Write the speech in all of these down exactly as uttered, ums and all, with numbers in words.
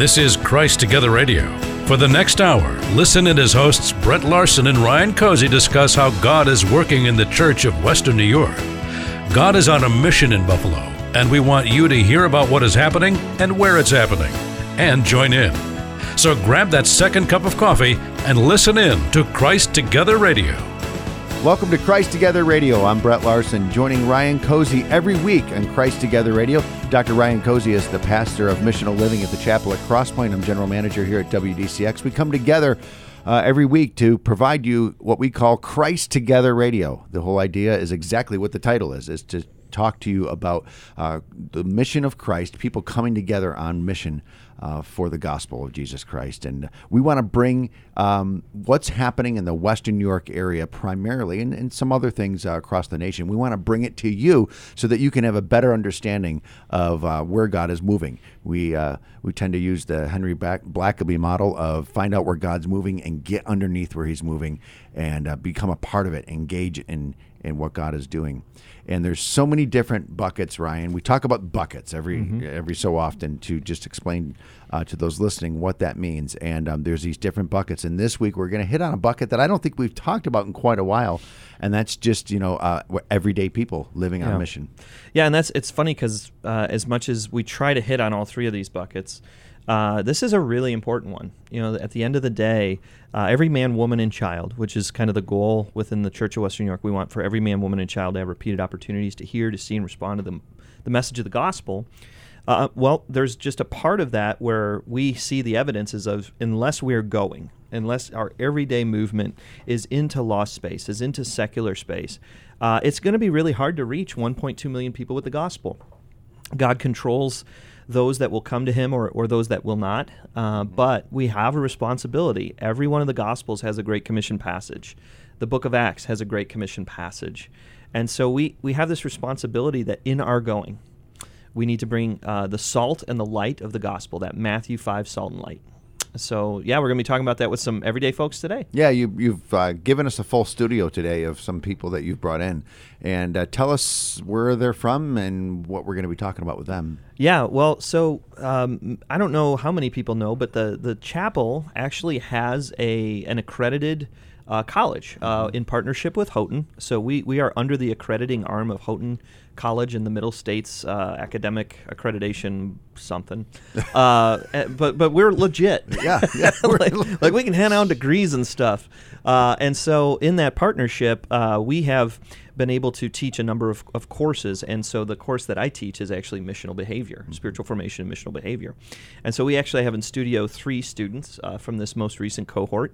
This is Christ Together Radio. For the next hour, listen in as hosts Brett Larson and Ryan Cozy discuss how God is working in the Church of Western New York. God is on a mission in Buffalo, and we want you to hear about what is happening and where it's happening, and join in. So grab that second cup of coffee and listen in to Christ Together Radio. Welcome to Christ Together Radio. I'm Brett Larson, joining Ryan Cozy every week on Christ Together Radio. Doctor Ryan Cozy is the pastor of Missional Living at the Chapel at Crosspoint. I'm general manager here at W D C X. We come together uh, every week to provide you what we call Christ Together Radio. The whole idea is exactly what the title is, is to talk to you about uh, the mission of Christ, people coming together on mission uh, for the gospel of Jesus Christ. And we want to bring um, what's happening in the Western New York area primarily, and, and some other things uh, across the nation. We want to bring it to you so that you can have a better understanding of uh, where God is moving. We uh, we tend to use the Henry Blackaby model of find out where God's moving and get underneath where he's moving and uh, become a part of it, engage in in what God is doing. And there's so many different buckets, Ryan. We talk about buckets every mm-hmm. every so often to just explain uh, to those listening what that means. And um, there's these different buckets. And this week we're going to hit on a bucket that I don't think we've talked about in quite a while. And that's just, you know, uh, everyday people living yeah. on mission. Yeah, and that's it's funny because uh, as much as we try to hit on all three of these buckets, Uh, this is a really important one. You know, at the end of the day, uh, every man, woman, and child, which is kind of the goal within the Church of Western New York, we want for every man, woman, and child to have repeated opportunities to hear, to see, and respond to the, the message of the gospel. Uh, well, there's just a part of that where we see the evidences of unless we're going, unless our everyday movement is into lost space, is into secular space, uh, it's going to be really hard to reach one point two million people with the gospel. God controls those that will come to him or, or those that will not. Uh, but we have a responsibility. Every one of the Gospels has a Great Commission passage. The book of Acts has a Great Commission passage. And so we, we have this responsibility that in our going, we need to bring uh, the salt and the light of the gospel, that Matthew five salt and light. So, yeah, we're going to be talking about that with some everyday folks today. Yeah, you, you've uh, given us a full studio today of some people that you've brought in. And uh, tell us where they're from and what we're going to be talking about with them. Yeah, well, so um, I don't know how many people know, but the, the chapel actually has a an accredited uh, college uh, in partnership with Houghton. So we, we are under the accrediting arm of Houghton College in the Middle States uh, academic accreditation something, uh, but but we're legit. Yeah, yeah. like, like we can hand out degrees and stuff. Uh, and so in that partnership, uh, we have been able to teach a number of, of courses. And so the course that I teach is actually missional behavior, mm-hmm. spiritual formation and missional behavior. And so we actually have in studio three students uh, from this most recent cohort.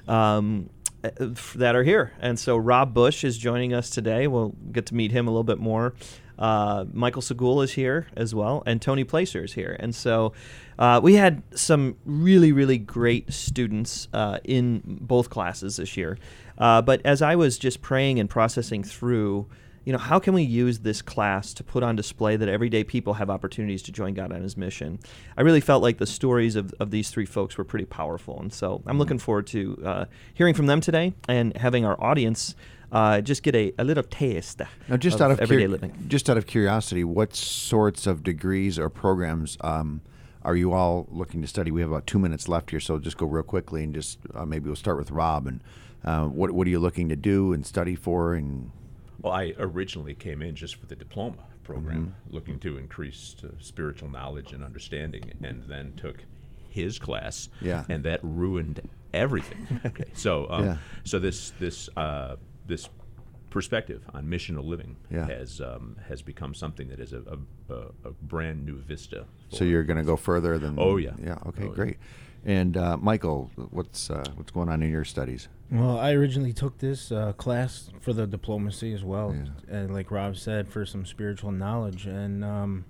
Um, that are here. And so Rob Bush is joining us today. We'll get to meet him a little bit more. Uh, Michael Segul is here as well, and Tony Placer is here. And so uh, we had some really, really great students uh, in both classes this year. Uh, but as I was just praying and processing through, you know, how can we use this class to put on display that everyday people have opportunities to join God on his mission? I really felt like the stories of, of these three folks were pretty powerful. And so I'm looking forward to uh, hearing from them today and having our audience uh, just get a, a little taste now, just of, out of everyday cur- living. Just out of curiosity, what sorts of degrees or programs um, are you all looking to study? We have about two minutes left here, so just go real quickly and just uh, maybe we'll start with Rob. And uh, what, what are you looking to do and study for? And Well, I originally came in just for the diploma program, mm-hmm. looking to increase uh, spiritual knowledge and understanding, and then took his class, yeah. and that ruined everything. Okay, so um, yeah. so this this uh, this perspective on missional living yeah. has um, has become something that is a, a, a brand new vista. So you're going to go further than? Oh yeah. Yeah. Okay. Oh, great. And uh, Michael, what's uh, what's going on in your studies? Well, I originally took this uh, class for the diplomacy as well, yeah. and like Rob said, for some spiritual knowledge, and um,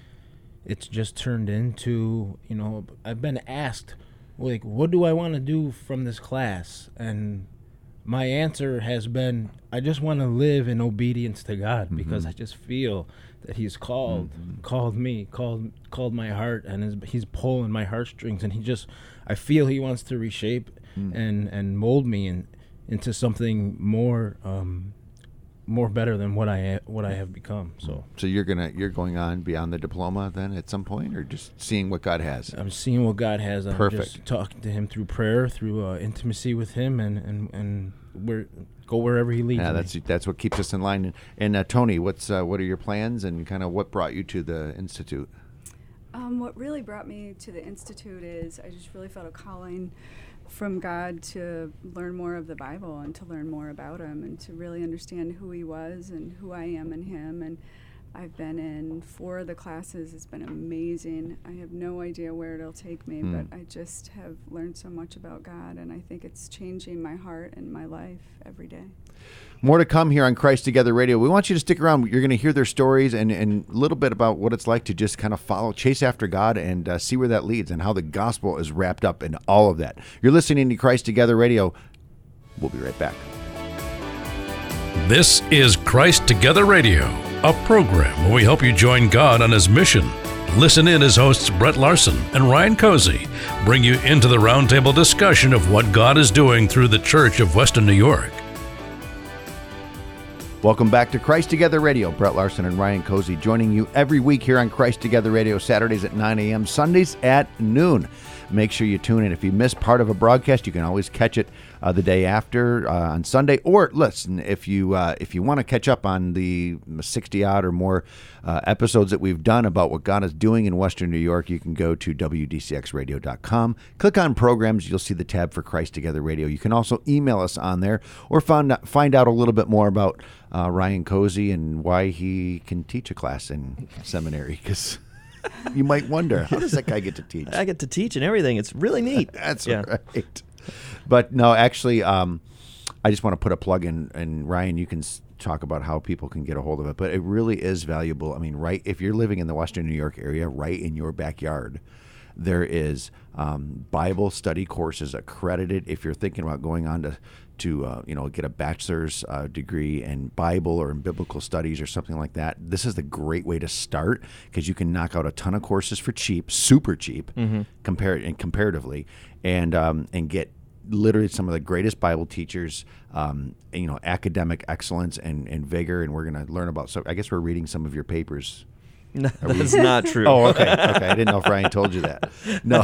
it's just turned into, you know, I've been asked, like, what do I want to do from this class? And my answer has been, I just want to live in obedience to God, mm-hmm. because I just feel that he's called, mm-hmm. called me, called called my heart, and is, he's pulling my heartstrings, and he just, I feel he wants to reshape mm. and, and mold me in, into something more um, more better than what I ha- what I have become. So So you're gonna you're going on beyond the diploma then at some point, or just seeing what God has? I'm seeing what God has. I'm Perfect. just talking to Him through prayer, through uh, intimacy with Him, and and and where go wherever He leads Yeah, me. that's that's what keeps us in line. And, and uh, Tony, what's uh, what are your plans, and kind of what brought you to the Institute? Um, what really brought me to the Institute is I just really felt a calling from God to learn more of the Bible and to learn more about Him and to really understand who He was and who I am in Him. And I've been in four of the classes. It's been amazing. I have no idea where it'll take me, Hmm. but I just have learned so much about God, and I think it's changing my heart and my life every day. More to come here on Christ Together Radio. We want you to stick around. You're going to hear their stories and, and a little bit about what it's like to just kind of follow, chase after God, and uh, see where that leads and how the gospel is wrapped up in all of that. You're listening to Christ Together Radio. We'll be right back. This is Christ Together Radio, a program where we help you join God on His mission. Listen in as hosts Brett Larson and Ryan Cozy bring you into the roundtable discussion of what God is doing through the Church of Western New York. Welcome back to Christ Together Radio. Brett Larson and Ryan Cozy joining you every week here on Christ Together Radio, Saturdays at nine a.m., Sundays at noon. Make sure you tune in. If you miss part of a broadcast, you can always catch it uh, the day after uh, on Sunday. Or listen, if you uh, if you want to catch up on the sixty-odd or more uh, episodes that we've done about what God is doing in Western New York, you can go to W D C X radio dot com. Click on Programs. You'll see the tab for Christ Together Radio. You can also email us on there or find, find out a little bit more about uh, Ryan Cozy and why he can teach a class in seminary, because you might wonder, how does that guy get to teach? I get to teach and everything. It's really neat. That's Yeah. right. But no, actually, um, I just want to put a plug in, and Ryan, you can s- talk about how people can get a hold of it. But it really is valuable. I mean, right, if you're living in the Western New York area, right in your backyard, there is um, Bible study courses accredited. If you're thinking about going on to to uh, you know, get a bachelor's uh, degree in Bible or in biblical studies or something like that, this is the great way to start, because you can knock out a ton of courses for cheap, super cheap, mm-hmm. compare and comparatively, and um, and get literally some of the greatest Bible teachers, um, and, you know, academic excellence and, and vigor. And we're going to learn about. So I guess we're reading some of your papers. No, that's not true. Oh, okay, okay. I didn't know if Ryan told you that. No,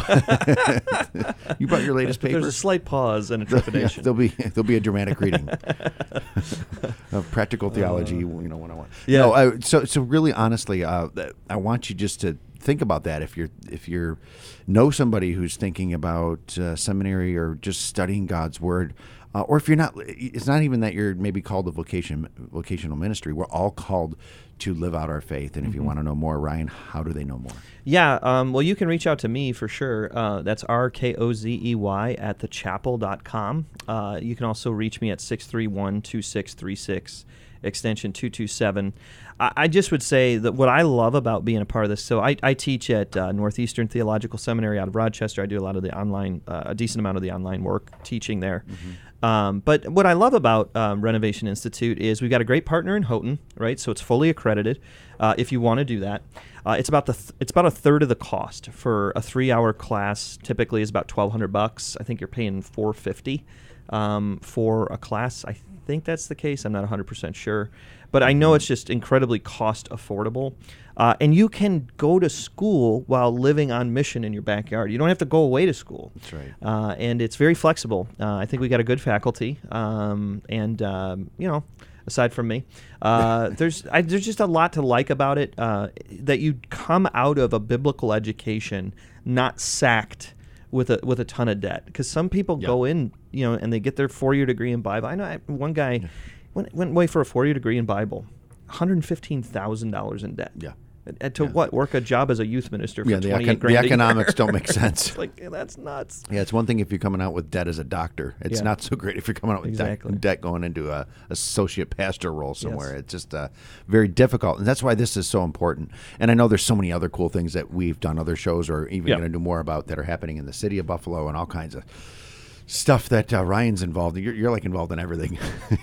you brought your latest paper. There's a slight pause and a Yeah, trepidation. there'll be there'll be a dramatic reading of practical theology, you know, one on one. Yeah. No, I, so so really, honestly, uh, I want you just to think about that. If you're if you're know somebody who's thinking about uh, seminary or just studying God's Word, uh, or if you're not, it's not even that you're maybe called to vocation vocational ministry. We're all called to live out our faith. And if you want to know more, Ryan, how do they know more? Yeah, um, well, you can reach out to me for sure. Uh, that's R K O Z E Y at the chapel dot com. Uh, you can also reach me at six three one, two six three six, extension two two seven. I, I just would say that what I love about being a part of this, so I, I teach at uh, Northeastern Theological Seminary out of Rochester. I do a lot of the online, uh, a decent amount of the online work teaching there. Mm-hmm. Um, but what I love about um, Renovation Institute is we've got a great partner in Houghton, right? So it's fully accredited. Uh, if you want to do that, uh, it's about the th- it's about a third of the cost for a three-hour class. Typically, is about twelve hundred bucks. I think you're paying four fifty um, for a class. I think that's the case. I'm not one hundred percent sure, but I know it's just incredibly cost affordable. Uh, and you can go to school while living on mission in your backyard. You don't have to go away to school. That's right. Uh, and it's very flexible. Uh, I think we got a good faculty. Um, and, um, you know, aside from me, uh, there's I, there's just a lot to like about it, uh, that you come out of a biblical education not sacked with a with a ton of debt. Because some people Yeah. go in, you know, and they get their four-year degree in Bible. I know I, one guy yeah. went, went away for a four-year degree in Bible, one hundred fifteen thousand dollars in debt. Yeah. And to Yeah. what? Work a job as a youth minister for Yeah, the, twenty-eight econ- grand the a year. economics don't make sense. It's like, yeah, that's nuts. Yeah, it's one thing if you're coming out with debt as a doctor. It's Yeah. not so great if you're coming out with Exactly. debt, debt going into a associate pastor role somewhere. Yes. It's just uh, very difficult, and that's why this is so important. And I know there's so many other cool things that we've done, other shows, or even Yeah. going to do more about that are happening in the city of Buffalo, and all kinds of stuff that uh, Ryan's involved in. You're, you're like involved in everything.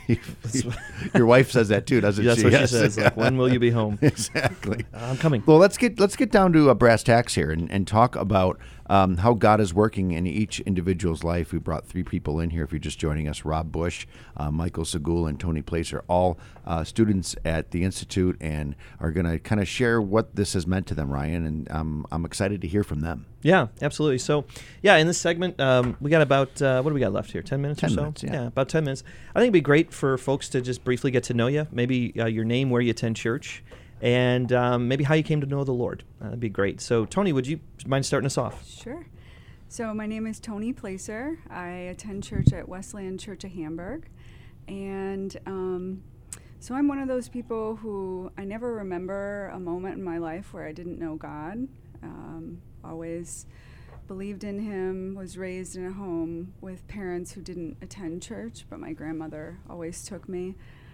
Your wife says that too, doesn't That's she? what Yes. she says. Like, when will you be home? Exactly. I'm coming. Well, let's get let's get down to uh, brass tacks here and, and talk about um, how God is working in each individual's life. We brought three people in here. If you're just joining us, Rob Bush, uh, Michael Segul, and Tony Placer, all uh, students at the Institute, and are going to kind of share what this has meant to them, Ryan. And um, I'm excited to hear from them. Yeah, absolutely. So, yeah, in this segment, um, we got about, uh, what do we got left here? ten minutes ten or so? minutes, yeah. about ten minutes. I think it'd be great for folks to just briefly get to know you, maybe uh, your name, where you attend church, and um, maybe how you came to know the Lord. Uh, that'd be great. So, Tony, would you mind starting us off? Sure. So my name is Tony Placer. I attend church at Wesleyan Church of Hamburg. And um, so I'm one of those people who I never remember a moment in my life where I didn't know God. Um, always believed in him, was raised in a home with parents who didn't attend church, but my grandmother always took me.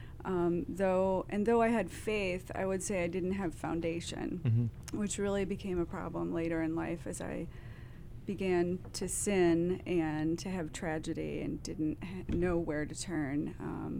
Um, though, and though I had faith, I would say I didn't have foundation, Mm-hmm. which really became a problem later in life as I began to sin and to have tragedy and didn't ha- know where to turn. Um,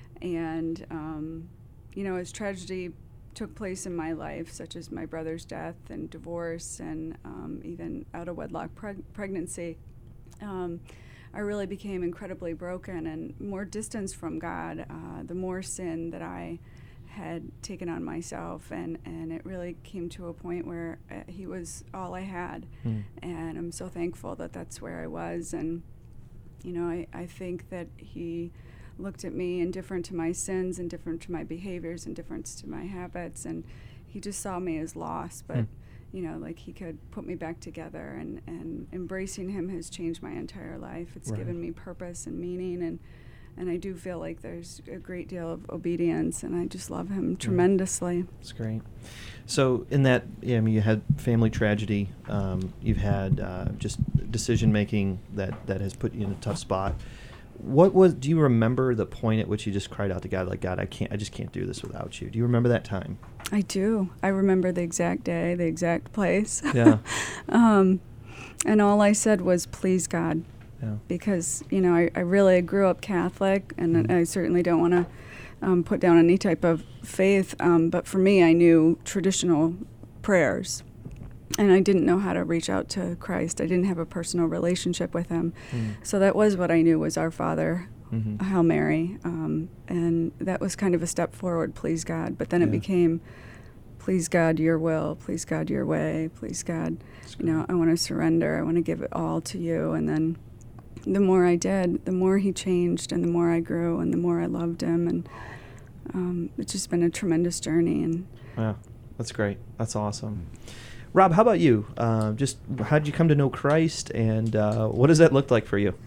and, um, you know, as tragedy took place in my life, such as my brother's death and divorce and um, even out-of-wedlock preg- pregnancy, um, I really became incredibly broken and more distanced from God, uh, the more sin that I had taken on myself, and, and it really came to a point where uh, he was all I had. Mm. And I'm so thankful that that's where I was. And, you know, I, I think that he looked at me indifferent to my sins, indifferent to my behaviors, indifferent to my habits, and he just saw me as lost. But, Mm. you know, like he could put me back together, and, and embracing him has changed my entire life. It's Right. given me purpose and meaning, and And I do feel like there's a great deal of obedience, and I just love him tremendously. That's great. So in that, yeah, I mean, you had family tragedy. Um, you've had uh, just decision making that, that has put you in a tough spot. What was? Do you remember the point at which you just cried out to God, like, God, I can't, I just can't do this without you? Do you remember that time? I do. I remember the exact day, the exact place. Yeah. um, and all I said was, "Please, God." Yeah. Because, you know, I, I really grew up Catholic, and Mhm. I certainly don't want to um, put down any type of faith, um, but for me, I knew traditional prayers, and I didn't know how to reach out to Christ. I didn't have a personal relationship with him. Mm. So that was what I knew was Our Father, Mm-hmm. Hail Mary, um, and that was kind of a step forward, please God. But then Yeah. it became, please God, your will, please God, your way, please God, That's you know, I want to surrender, I want to give it all to you. And then the more I did, the more he changed, and the more I grew, and the more I loved him. And um, it's just been a tremendous journey. And Yeah, that's great. That's awesome. Rob, how about you? Uh, just how did you come to know Christ, and uh, what does that look like for you?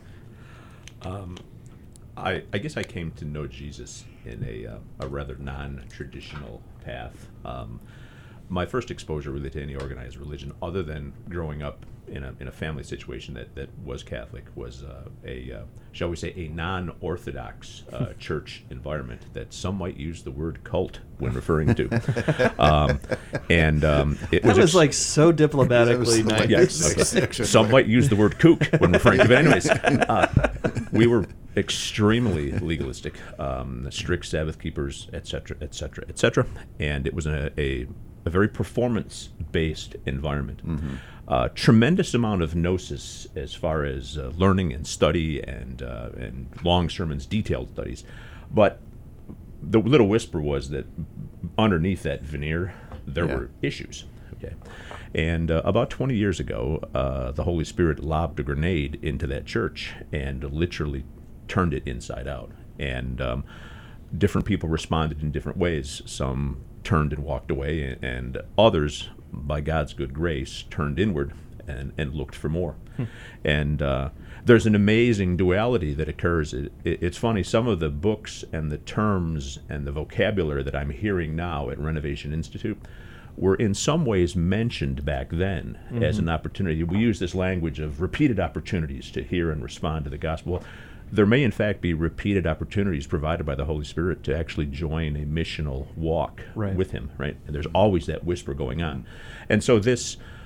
Um, I, I guess I came to know Jesus in a, uh, a rather non-traditional path. Um, my first exposure really to any organized religion, other than growing up in a in a family situation that, that was Catholic, was uh, a uh, shall we say a non-orthodox uh, church environment that some might use the word cult when referring to, um, and um, it That was ex- like so diplomatically That was nice. like- Yes. Okay. Okay. Some might use the word kook when referring to. But anyways, uh, we were extremely legalistic, um, strict Sabbath keepers, et cetera, et cetera, et cetera. And it was a, a, a very performance-based environment. Mm-hmm. Uh, tremendous amount of gnosis as far as uh, learning and study and uh, and long sermons, detailed studies. But the little whisper was that underneath that veneer, there Yeah. were issues. Okay, and uh, about twenty years ago, uh, the Holy Spirit lobbed a grenade into that church and literally turned it inside out. And um, different people responded in different ways. Some turned and walked away, and others, by God's good grace, turned inward and, and looked for more. Hmm. And uh, there's an amazing duality that occurs. It, it, it's funny, some of the books and the terms and the vocabulary that I'm hearing now at Renovation Institute were in some ways mentioned back then mm-hmm. as an opportunity. We use this language of repeated opportunities to hear and respond to the gospel. There may, in fact, be repeated opportunities provided by the Holy Spirit to actually join a missional walk right. with Him, right? And there's always that whisper going on. And so this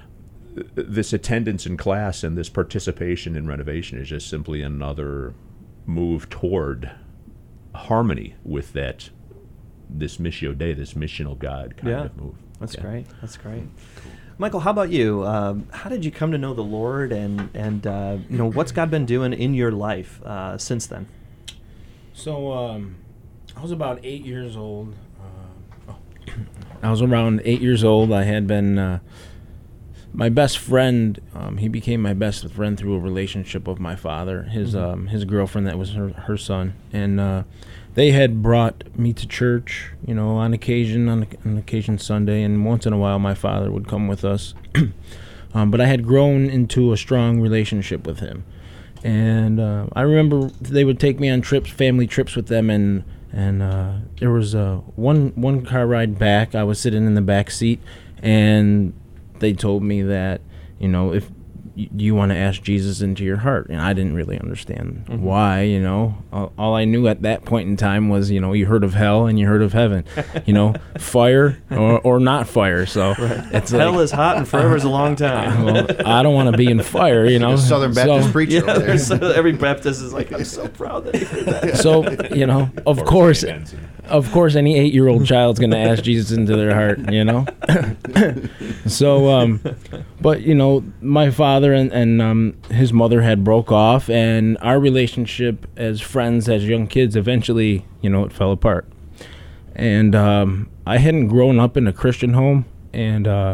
this attendance in class and this participation in renovation is just simply another move toward harmony with that, this Missio Dei, this missional God kind Yeah. of move. That's Yeah. great. That's great. Michael, how about you? Um, how did you come to know the Lord, and and uh, you know, what's God been doing in your life uh, since then? So um, I was about eight years old. Uh, oh. I was around eight years old. I had been uh, my best friend. Um, he became my best friend through a relationship of my father, his Mhm. um, his girlfriend that was her, her son, and uh, they had brought me to church, you know, on occasion, on, on occasion Sunday, and once in a while my father would come with us. um, but I had grown into a strong relationship with him. And uh, I remember they would take me on trips, family trips with them, and and uh, there was uh, one one car ride back. I was sitting in the back seat, and they told me that, you know, if y- you want to ask Jesus into your heart, and I didn't really understand Mhm. why. You know, all, all I knew at that point in time was, you know, you heard of hell and you heard of heaven, you know, fire or, or not fire. So it's Hell like, is hot and forever is a long time. well, I don't want to be in fire, you know. A Southern Baptist So- preacher Yeah, over there. there's so, every Baptist is like, I'm so proud that you heard that. So, you know, of Or course, Saint Vincent. of course, any eight-year-old child's going to ask Jesus into their heart, you know? So, um, but, you know, my father and, and um, his mother had broke off, and our relationship as friends, as young kids, eventually, you know, it fell apart. And um, I hadn't grown up in a Christian home, and uh,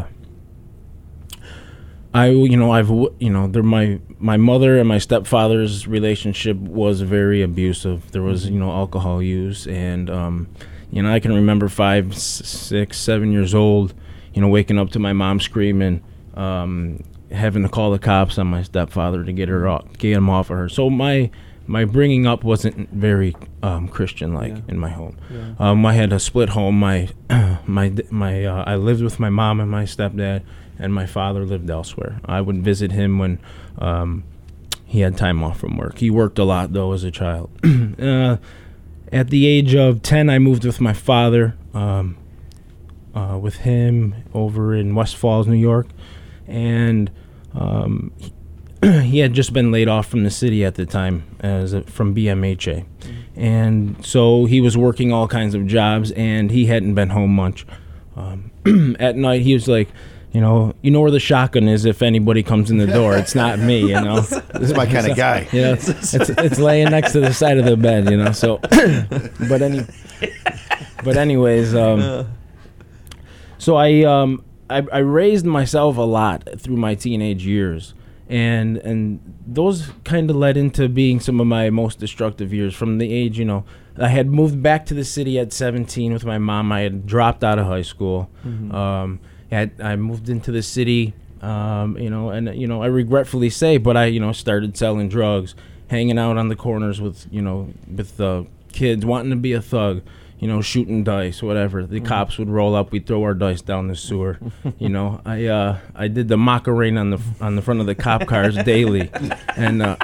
I, you know, I've, w- you know, they're my my mother and my stepfather's relationship was very abusive. There was, you know, alcohol use, and um, you know, I can remember five, s- six, seven years old, you know, waking up to my mom screaming, um, having to call the cops on my stepfather to get her off, get him off of her. So my my bringing up wasn't very um, Christian-like Yeah. in my home. Yeah. Um, I had a split home. My my my uh, I lived with my mom and my stepdad, and my father lived elsewhere. I would visit him when um, he had time off from work. He worked a lot, though, as a child. uh, at the age of ten, I moved with my father, um, uh, with him over in West Falls, New York, and um, he, he had just been laid off from the city at the time as a, from B M H A. And so he was working all kinds of jobs, and he hadn't been home much. Um, at night, he was like, you know, you know where the shotgun is if anybody comes in the door. It's not me, you know. This is my kind of guy. You know, it's, it's it's laying next to the side of the bed, you know. So, but any, but anyways, um, so I um I, I raised myself a lot through my teenage years, and and those kind of led into being some of my most destructive years. From the age, you know, I had moved back to the city at seventeen with my mom. I had dropped out of high school. Mhm. Um, had, I moved into the city, um, you know, and you know, I regretfully say, but I, you know, started selling drugs, hanging out on the corners with, you know, with the kids, wanting to be a thug, you know, shooting dice, whatever. The cops would roll up, we'd throw our dice down the sewer. You know, I uh, I did the Macarena on the on the front of the cop cars daily, and uh,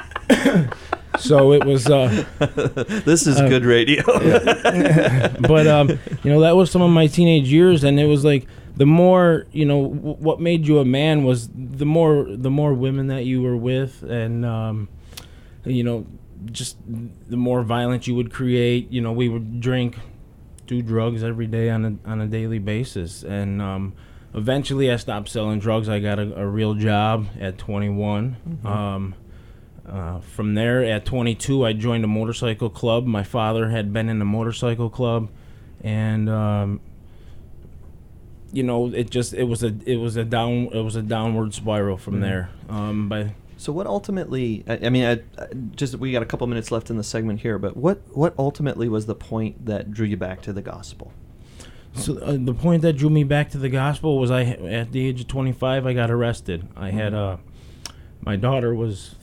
so it was. Uh, This is Uh, good radio. but um, you know, that was some of my teenage years, and it was like the more, you know, w- what made you a man was the more the more women that you were with, and um, you know, just the more violence you would create. You know, we would drink, do drugs every day on a on a daily basis, and um, eventually I stopped selling drugs. I got a, a real job at twenty-one. Mhm. Um, uh, from there, at twenty-two, I joined a motorcycle club. My father had been in a motorcycle club, and um, you know, it just it was a it was a down it was a downward spiral from Mhm. there. Um, but So what ultimately? I, I mean, I, I just we got a couple minutes left in the segment here, but what what ultimately was the point that drew you back to the gospel? So uh, the point that drew me back to the gospel was I, at the age of twenty-five, I got arrested. I had uh, my daughter was.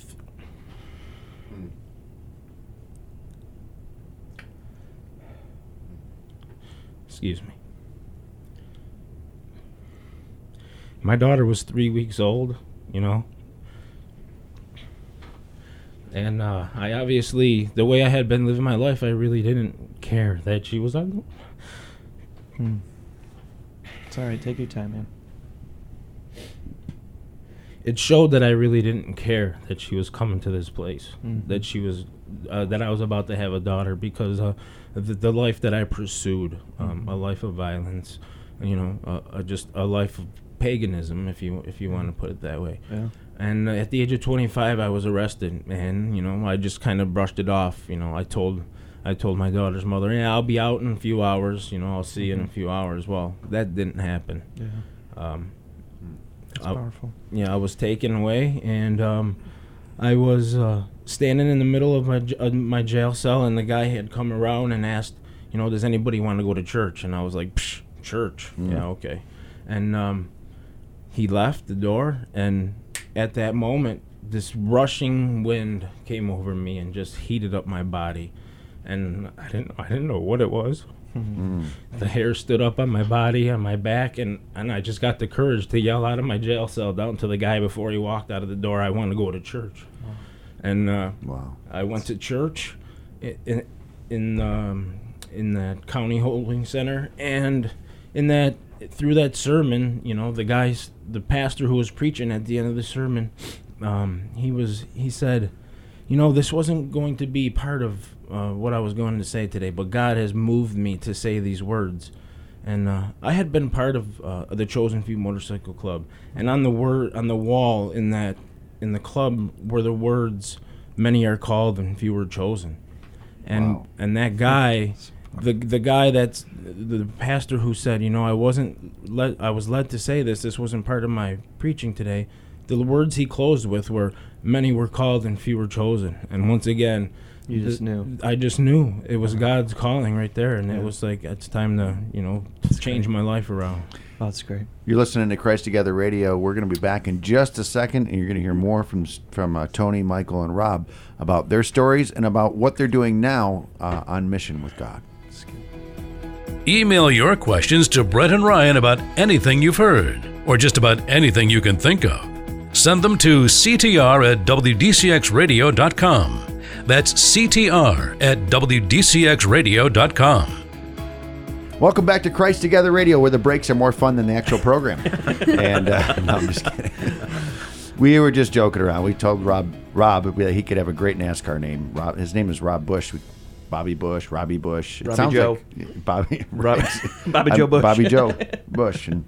Excuse me. My daughter was three weeks old, you know. And uh, I obviously, the way I had been living my life, I really didn't care that she was ugly. Hmm. It's all right. Take your time, man. it showed that I really didn't care that she was coming to this place, mm-hmm. that she was, uh, that I was about to have a daughter, because uh, the, the life that I pursued, um, mm-hmm. a life of violence, you know, uh, uh, just a life of paganism, if you if you mm-hmm. want to put it that way. Yeah. And uh, at the age of twenty-five, I was arrested, and you know, I just kind of brushed it off. You know, I told. I told my daughter's mother, yeah, I'll be out in a few hours, you know, I'll see you in a few hours. Well, that didn't happen. Yeah. Um, That's I, powerful. Yeah, I was taken away, and um, I was uh, standing in the middle of my, j- uh, my jail cell, and the guy had come around and asked, you know, does anybody want to go to church? And I was like, Psh, church? Mm. Yeah, okay. And um, he left the door, and at that moment, this rushing wind came over me and just heated up my body. And I didn't I didn't know what it was. Mm. The hair stood up on my body, on my back, and, and I just got the courage to yell out of my jail cell down to the guy before he walked out of the door, I want to go to church. Wow. And uh, wow. I went to church in in, um, in that county holding center, and in that through that sermon, you know, the guys, the pastor who was preaching at the end of the sermon, um, he was he said, you know, this wasn't going to be part of Uh, what I was going to say today, but God has moved me to say these words. And uh, I had been part of uh, the Chosen Few Motorcycle Club, and on the word on the wall in that in the club were the words, "Many are called and few are chosen." And wow. and that guy, the the guy that's the pastor who said, you know, I wasn't led, I was led to say this. This wasn't part of my preaching today. The words he closed with were, "Many were called and few were chosen." And once again. You just knew. I just knew it was God's calling right there, and yeah. it was like it's time to, you know, that's change great. my life around. Oh, that's great. You're listening to Christ Together Radio. We're going to be back in just a second, and you're going to hear more from from uh, Tony, Michael, and Rob about their stories and about what they're doing now uh, on mission with God. Email your questions to Brett and Ryan about anything you've heard, or just about anything you can think of. Send them to C T R at W D C X radio dot com. That's C T R at W D C X radio dot com. Welcome back to Christ Together Radio, where the breaks are more fun than the actual program. and uh, no, I'm just kidding. We were just joking around. We told Rob Rob that he could have a great NASCAR name. Rob, his name is Rob Bush. Bobby Bush, Robbie Bush. It Robbie sounds Joe. like Bobby, Rob, Bobby Joe Bush. Bobby Joe Bush. And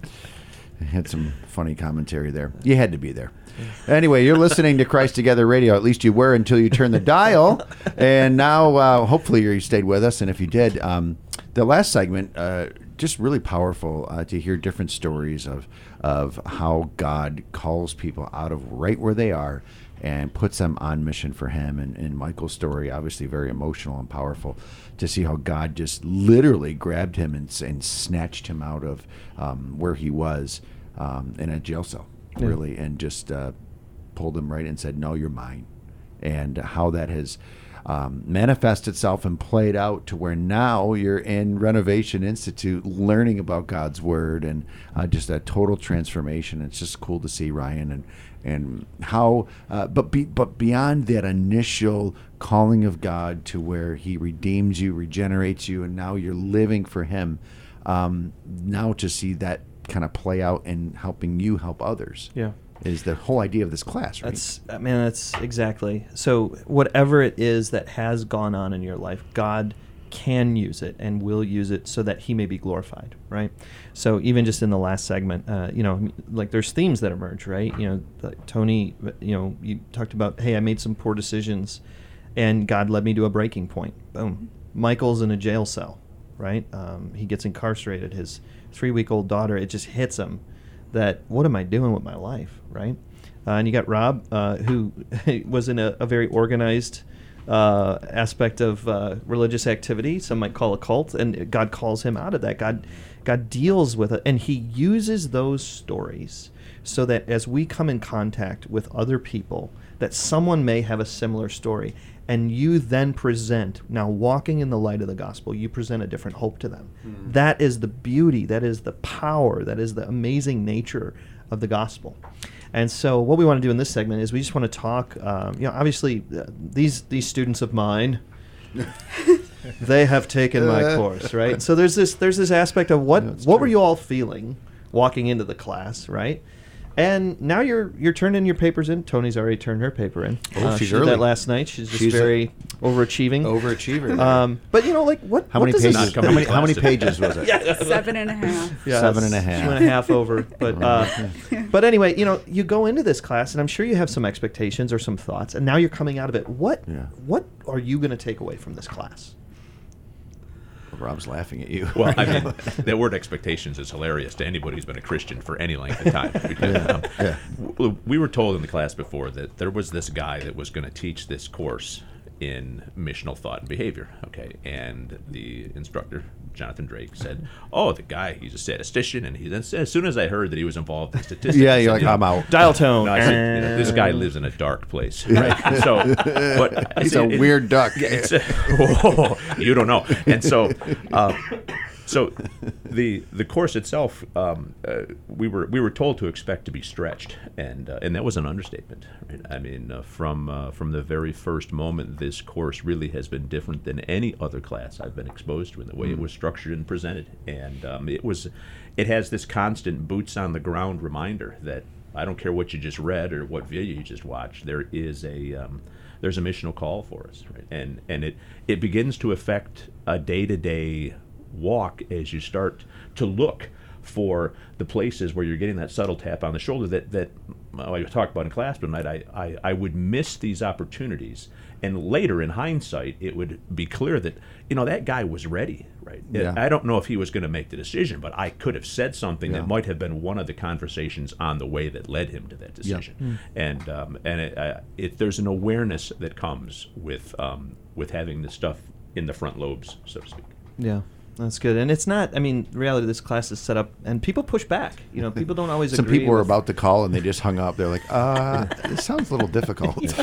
had some funny commentary there. You had to be there. Anyway, you're listening to Christ Together Radio. At least you were until you turned the dial. And now, uh, hopefully, you stayed with us. And if you did, um, the last segment, uh, just really powerful uh, to hear different stories of of how God calls people out of right where they are and puts them on mission for Him. And, and Michael's story, obviously, very emotional and powerful to see how God just literally grabbed him and, and snatched him out of um, where he was um, in a jail cell. Really, and just uh, pulled him right and said, no, you're mine. And how that has um, manifested itself and played out to where now you're in Renovation Institute learning about God's Word, and uh, just a total transformation. It's just cool to see, Ryan, and and how, uh, but be, but beyond that initial calling of God to where He redeems you, regenerates you, and now you're living for Him, um, now to see that kind of play out in helping you help others. Yeah, is the whole idea of this class, right? That's, I mean, that's exactly. So whatever it is that has gone on in your life, God can use it and will use it so that He may be glorified, right? So even just in the last segment, uh, you know, like there's themes that emerge, right? You know, like Tony, you know, you talked about, hey, I made some poor decisions and God led me to a breaking point. Boom. Michael's in a jail cell, right? Um, he gets incarcerated. His three-week-old daughter, it just hits him that, what am I doing with my life, right? Uh, and you got Rob, uh, who was in a, a very organized uh, aspect of uh, religious activity, some might call a cult, and God calls him out of that. God, God deals with it, and He uses those stories so that as we come in contact with other people, that someone may have a similar story, and you then present, now walking in the light of the gospel, you present a different hope to them. Mm. That is the beauty, that is the power, that is the amazing nature of the gospel. And so what we want to do in this segment is we just want to talk, um, you know, obviously uh, these these students of mine, they have taken my course, right? So there's this there's this aspect of what, yeah, what true. were you all feeling walking into the class, right? And now you're you're turning your papers in. Tony's already turned her paper in. Oh, uh, she's she did early. that last night. She's just She's a- very overachieving. Overachiever. Um, but you know, like what? how what many does pages? this- Not coming How many, to how many class today. pages was it? Seven and a half. Yes, Seven and a half. She went a half over. But uh, but anyway, you know, you go into this class, and I'm sure you have some expectations or some thoughts, and now you're coming out of it. What Yeah. what are you going to take away from this class? Rob's laughing at you. Well, I mean, that word expectations is hilarious to anybody who's been a Christian for any length of time. Because, Yeah, um, yeah. w- we were told in the class before that there was this guy that was going to teach this course in missional thought and behavior. Okay, and the instructor, Jonathan Drake, said, "Oh, the guy, he's a statistician." And he, as soon as I heard that he was involved in statistics, Yeah, I you're said, like, you know, I'm out. Dial tone. no, I said, you know, this guy lives in a dark place. Right? So, but I He's said, a it- weird duck. yeah, it's a, whoa, you don't know. And so, uh, so the the course itself, um, uh, we were we were told to expect to be stretched, and uh, and that was an understatement. Right? I mean, uh, from uh, from the very first moment, this course really has been different than any other class I've been exposed to in the way it was structured and presented, and um, it was it has this constant boots on the ground reminder that I don't care what you just read or what video you just watched, there is a um, there's a missional call for us, right? And and it it begins to affect a day-to-day walk as you start to look for the places where you're getting that subtle tap on the shoulder that that well, I talked about in class tonight. I, I I would miss these opportunities, and later in hindsight, it would be clear that you know that guy was ready, right? Yeah. I don't know if he was going to make the decision, but I could have said something Yeah. that might have been one of the conversations on the way that led him to that decision. And um, and it, uh, it, there's an awareness that comes with um, with having this stuff in the front lobes, so to speak. Yeah, that's good. And it's not, I mean, the reality, this class is set up, and people push back. You know, people don't always Some agree. people were with- about to call and they just hung up. They're like, uh, this sounds a little difficult. I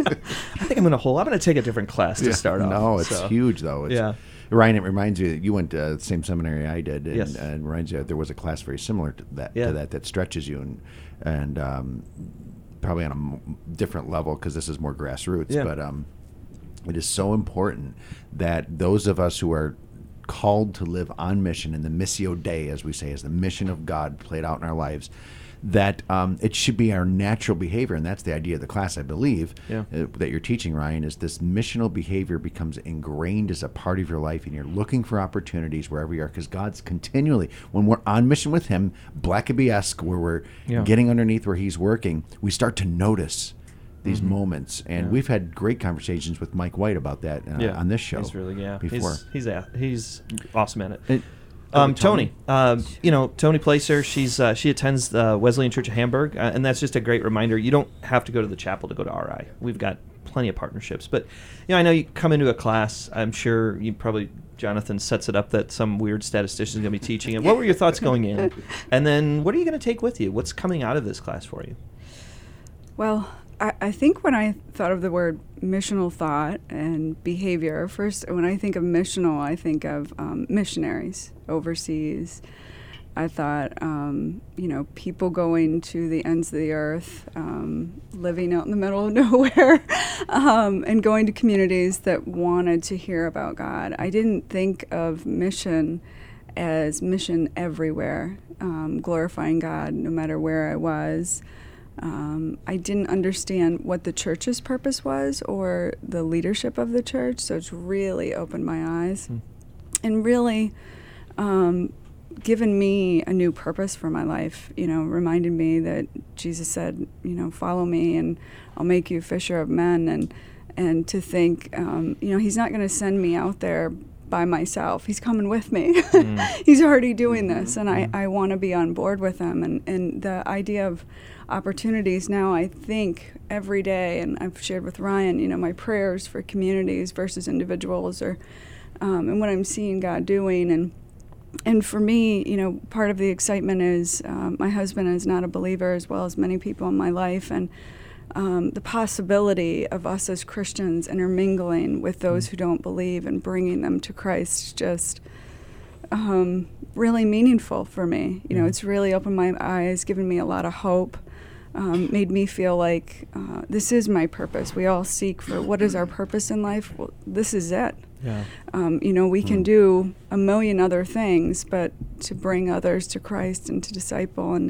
think I'm going to hold, I'm going to take a different class to Yeah. start off. No, it's so. huge though. It's, Yeah. Ryan, it reminds you that you went to the same seminary I did, and, Yes. and reminds you that there was a class very similar to that Yeah. to that that stretches you and and um, probably on a m- different level because this is more grassroots. Yeah. But um, it is so important that those of us who are called to live on mission in the Missio Dei, as we say, as the mission of God played out in our lives, that um, it should be our natural behavior, and that's the idea of the class, I believe, Yeah. uh, that you're teaching, Ryan, is this missional behavior becomes ingrained as a part of your life, and you're looking for opportunities wherever you are, because God's continually, when we're on mission with Him, Blackaby-esque, where we're Yeah. getting underneath where He's working, we start to notice these moments, and we've had great conversations with Mike White about that uh, Yeah. on this show. He's really, yeah. before. He's, he's, a, he's awesome at it. It- Um, Oh, Tony, um, you know, Tony Placer, she's uh, she attends the Wesleyan Church of Hamburg, uh, and that's just a great reminder. You don't have to go to the chapel to go to R I. We've got plenty of partnerships. But, you know, I know you come into a class, I'm sure you probably, Jonathan sets it up that some weird statistician is going to be teaching it. What were your thoughts going in? And then what are you going to take with you? What's coming out of this class for you? Well, I, I think when I thought of the word missional thought and behavior, first, when I think of missional, I think of um, missionaries overseas. I thought, um, you know, people going to the ends of the earth, um, living out in the middle of nowhere, um, and going to communities that wanted to hear about God. I didn't think of mission as mission everywhere, um, glorifying God no matter where I was. Um, I didn't understand what the church's purpose was or the leadership of the church, so it's really opened my eyes Hmm. and really um, given me a new purpose for my life, you know, reminded me that Jesus said, you know, follow me and I'll make you a fisher of men, and and to think, um, you know, He's not going to send me out there by myself. He's coming with me. He's already doing this, and I, I want to be on board with Him. And, and the idea of opportunities now, I think every day, and I've shared with Ryan, you know, my prayers for communities versus individuals, or um, and what I'm seeing God doing. And and for me, you know, part of the excitement is um, my husband is not a believer, as well as many people in my life, and um, the possibility of us as Christians intermingling with those who don't believe and bringing them to Christ just um, really meaningful for me. You know, it's really opened my eyes, given me a lot of hope, um, made me feel like uh, this is my purpose. We all seek for what is our purpose in life. Well, this is it. Yeah. Um, you know, we can do a million other things, but to bring others to Christ and to disciple and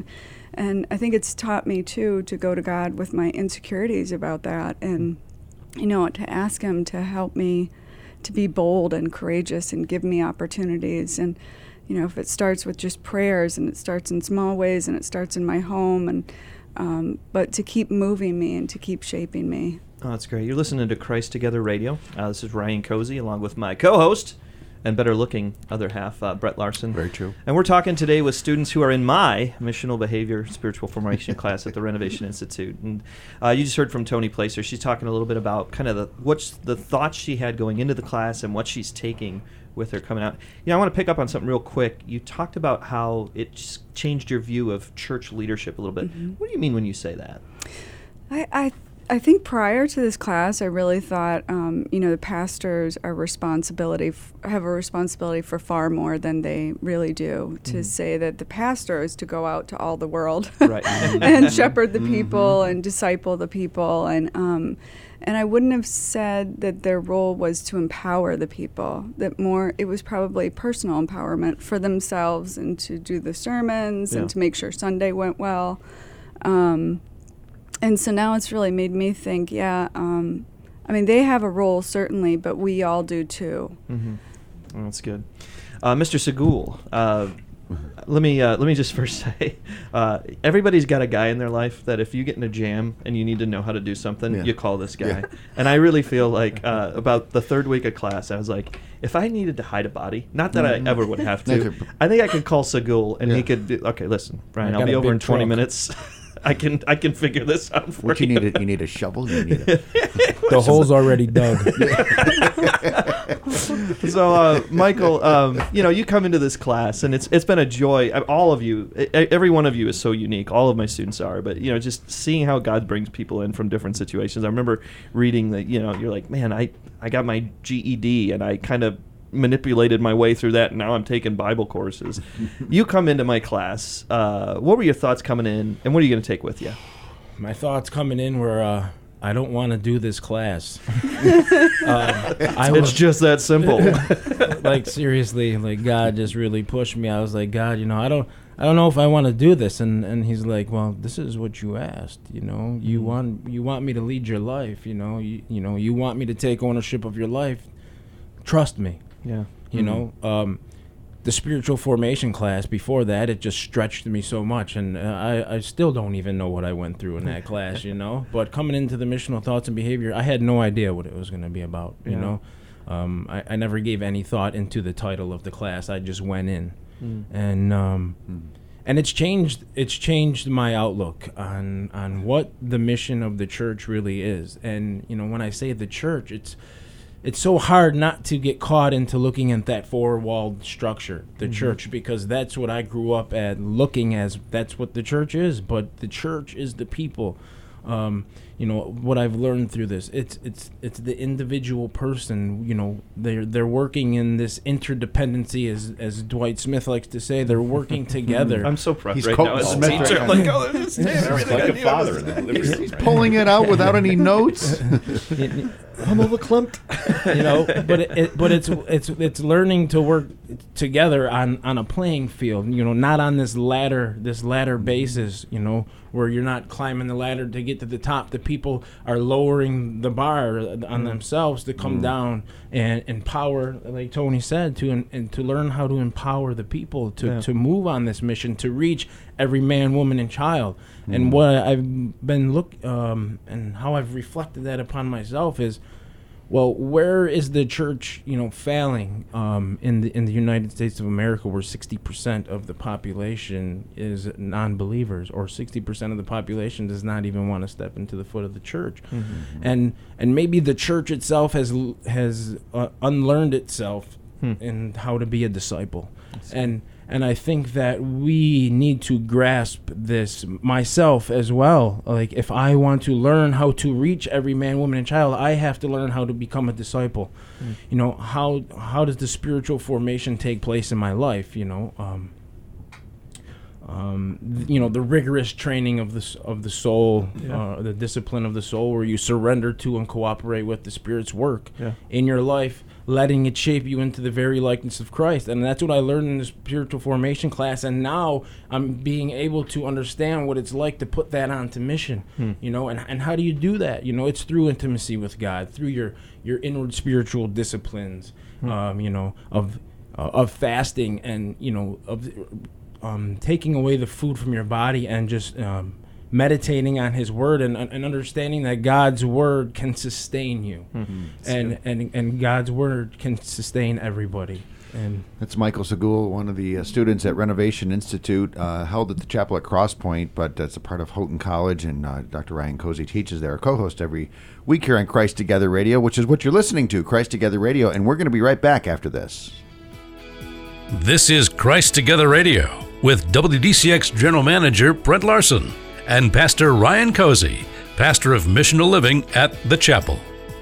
And I think it's taught me, too, to go to God with my insecurities about that and, you know, to ask him to help me to be bold and courageous and give me opportunities. And, you know, if it starts with just prayers and it starts in small ways and it starts in my home, and um, but to keep moving me and to keep shaping me. Oh, that's great. You're listening to Christ Together Radio. Uh, this is Ryan Cozy along with my co-host and better-looking other half, uh, Brett Larson. Very true. And we're talking today with students who are in my Missional Behavior Spiritual Formation class at the Renovation Institute. And uh, you just heard from Tony Placer. She's talking a little bit about kind of the what's the thoughts she had going into the class and what she's taking with her coming out. You know, I want to pick up on something real quick. You talked about how it just changed your view of church leadership a little bit. Mm-hmm. What do you mean when you say that? I, I I think prior to this class, I really thought, um, you know, the pastors are responsibility f- have a responsibility for far more than they really do. To mm-hmm. say that the pastor is to go out to all the world right. and shepherd the people mm-hmm. and disciple the people, and um, and I wouldn't have said that their role was to empower the people. That more, it was probably personal empowerment for themselves and to do the sermons yeah. and to make sure Sunday went well. Um, And so now it's really made me think, yeah, um, I mean, they have a role, certainly, but we all do, too. Mm-hmm. Well, that's good. Uh, Mister Segul, uh, let me uh, let me just first say, uh, everybody's got a guy in their life that if you get in a jam and you need to know how to do something, yeah. you call this guy. Yeah. And I really feel like uh, about the third week of class, I was like, if I needed to hide a body, not that mm-hmm. I ever would have to, I think I could call Segul and yeah. he could do, okay, listen, Brian, I'll be over in twenty truck. minutes. I can I can figure this out for what you. you need? A, you need a shovel. You need a the hole's already dug. So, uh, Michael, um, you know, you come into this class, and it's it's been a joy. All of you, every one of you is so unique. All of my students are, but you know, just seeing how God brings people in from different situations. I remember reading that, you know, you're like, man, I I got my G E D, and I kind of manipulated my way through that, and now I'm taking Bible courses. You come into my class. Uh, what were your thoughts coming in, and what are you going to take with you? My thoughts coming in were, uh, I don't want to do this class. uh, I it's was, just that simple. Like, seriously, like, God just really pushed me. I was like, God, you know, I don't, I don't know if I want to do this. And, and he's like, well, this is what you asked. You know, you mm-hmm. want, you want me to lead your life. You know, you, you know, you want me to take ownership of your life. Trust me. Yeah. You mm-hmm. know, um, the spiritual formation class before that, it just stretched me so much. And uh, I, I still don't even know what I went through in that class, you know. But coming into the missional thoughts and behavior, I had no idea what it was going to be about, you yeah. know. Um, I, I never gave any thought into the title of the class. I just went in. Mm. And um, mm. and it's changed it's changed my outlook on on what the mission of the church really is. And, you know, when I say the church, it's It's so hard not to get caught into looking at that four-walled structure, the mm-hmm. church, because that's what I grew up at, looking as that's what the church is. But the church is the people. Um, you know what I've learned through this. It's it's it's the individual person. You know they're they're working in this interdependency, as as Dwight Smith likes to say. They're working together. I'm so proud He's right now as a Smith teacher. Right I'm like, oh, this is everything like I a knew. father in that. He's, he's pulling it out without any notes. I'm overclumped. You know, but it, it, but it's it's it's learning to work together on, on a playing field. You know, not on this ladder this ladder basis. You know, where you're not climbing the ladder to get to the top. The people are lowering the bar on mm. themselves to come mm. down and empower, like Tony said, to and, and to learn how to empower the people to, yeah. to move on this mission to reach every man, woman, and child. Mm. And what I've been look um, and how I've reflected that upon myself is, well, where is the church, you know, failing um, in the in the United States of America, where sixty percent of the population is non-believers, or sixty percent of the population does not even want to step into the foot of the church, mm-hmm. and and maybe the church itself has has uh, unlearned itself hmm. in how to be a disciple, and. And I think that we need to grasp this, myself as well. Like, if I want to learn how to reach every man, woman, and child, I have to learn how to become a disciple. Mm. You know, how how does the spiritual formation take place in my life? You know, um, um, th- you know, the rigorous training of the s- of the soul, Yeah. uh, the discipline of the soul, where you surrender to and cooperate with the Spirit's work Yeah. in your life, letting it shape you into the very likeness of Christ. And that's what I learned in the spiritual formation class. And now I'm being able to understand what it's like to put that onto mission, Hmm. you know, and, and how do you do that? You know, it's through intimacy with God, through your, your inward spiritual disciplines, Hmm. um, you know, of, uh, of fasting and, you know, of um, taking away the food from your body and just um, meditating on his word and, and understanding that God's word can sustain you. Mm-hmm. And, and and God's word can sustain everybody. And That's Michael Segul, one of the uh, students at Renovation Institute, uh, held at the chapel at Cross Point, but that's a part of Houghton College, and uh, Doctor Ryan Cozy teaches there, a co-host every week here on Christ Together Radio, which is what you're listening to, Christ Together Radio, and we're going to be right back after this. This is Christ Together Radio with W D C X General Manager Brett Larson and Pastor Ryan Cozy, pastor of Missional Living at the chapel.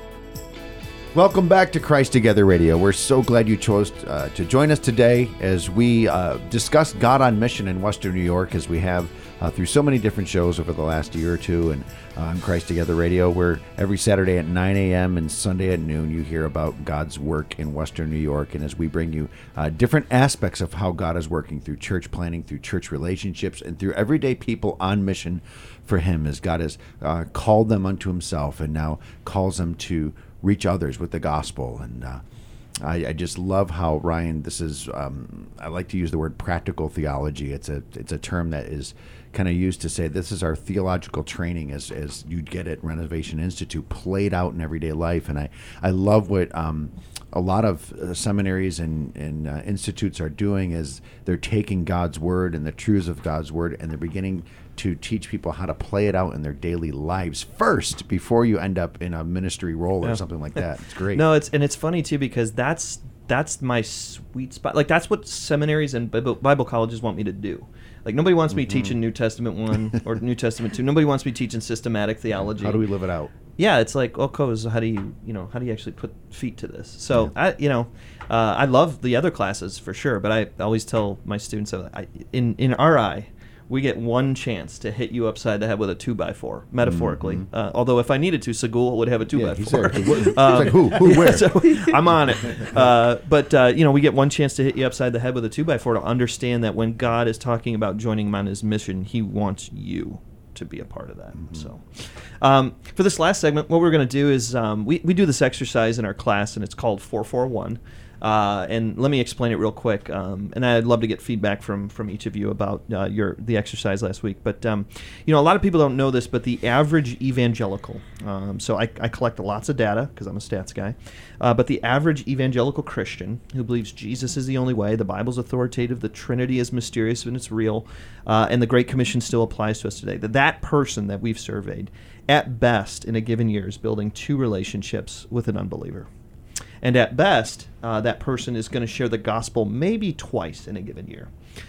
Welcome back to Christ Together Radio. We're so glad you chose uh, to join us today as we uh, discuss God on Mission in Western New York, as we have uh, through so many different shows over the last year or two, and uh, on Christ Together Radio, where every Saturday at nine a.m. and Sunday at noon you hear about God's work in Western New York, and as we bring you uh, different aspects of how God is working through church planning, through church relationships, and through everyday people on mission for Him, as God has uh, called them unto Himself and now calls them to reach others with the gospel. And uh, I, I just love how, Ryan, this is, um, I like to use the word practical theology. It's a it's a term that is kind of used to say this is our theological training as, as you'd get at Renovation Institute, played out in everyday life. And I, I love what um, a lot of uh, seminaries and, and uh, institutes are doing is they're taking God's word and the truths of God's word, and they're beginning to teach people how to play it out in their daily lives first before you end up in a ministry role Yeah. or something like that. It's great. No, it's and it's funny too, because that's that's my sweet spot. Like that's what seminaries and Bible, Bible colleges want me to do. Like nobody wants me Mm-hmm. teaching New Testament one or New Testament two. Nobody wants me teaching systematic theology. How do we live it out? Yeah, it's like, oh, Coz, how do you, you know, how do you actually put feet to this? So, Yeah. I, you know, uh, I love the other classes for sure, but I always tell my students, that I, in in R I, we get one chance to hit you upside the head with a two by four, metaphorically. Mhm. Uh, although if I needed to, Segul would have a two Yeah, by he's four. there. He's like, who? Who? Where? So I'm on it. Uh, but uh, you know, we get one chance to hit you upside the head with a two by four to understand that when God is talking about joining him on his mission, He wants you to be a part of that. Mm-hmm. So, um, for this last segment, what we're going to do is um, we we do this exercise in our class, and it's called four four one. Uh, and let me explain it real quick. Um, and I'd love to get feedback from from each of you about uh, your the exercise last week. But um, you know, a lot of people don't know this, but the average evangelical. Um, so I, I collect lots of data because I'm a stats guy. Uh, but the average evangelical Christian who believes Jesus is the only way, the Bible's authoritative, the Trinity is mysterious and it's real, uh, and the Great Commission still applies to us today. That that person that we've surveyed, at best in a given year, is building two relationships with an unbeliever. And at best, uh, that person is going to share the gospel maybe twice in a given year.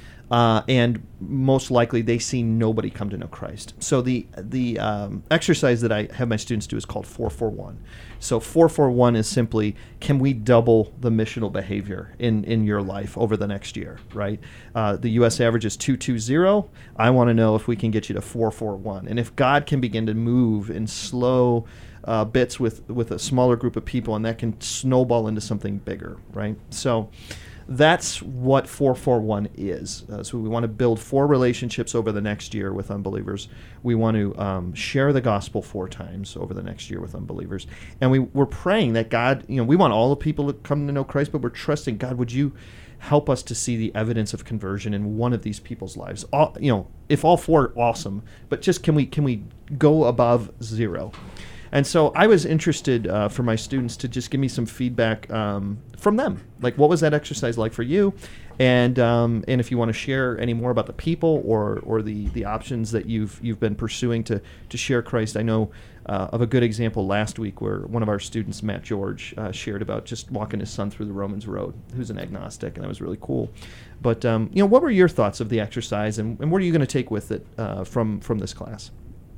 Uh, and most likely they see nobody come to know Christ. So the the um, exercise that I have my students do is called four four one. So four four one is simply, can we double the missional behavior in, in your life over the next year, right? Uh, the U S average is two two zero. I want to know if we can get you to four four one. And if God can begin to move in slow Uh, bits with, with a smaller group of people, and that can snowball into something bigger, right? So that's what four four one is. Uh, so we want to build four relationships over the next year with unbelievers. We want to um, share the gospel four times over the next year with unbelievers. And we, we're praying that God, you know, we want all the people to come to know Christ, but we're trusting, God, would you help us to see the evidence of conversion in one of these people's lives? All, you know, if all four, awesome, but just can we can we go above zero? And so I was interested uh, for my students to just give me some feedback um, from them. Like, what was that exercise like for you? And um, and if you want to share any more about the people or or the, the options that you've you've been pursuing to to share Christ. I know uh, of a good example last week where one of our students, Matt George, uh, shared about just walking his son through the Romans road, who's an agnostic, and that was really cool. But um, you know, what were your thoughts of the exercise, and, and what are you going to take with it uh, from from this class?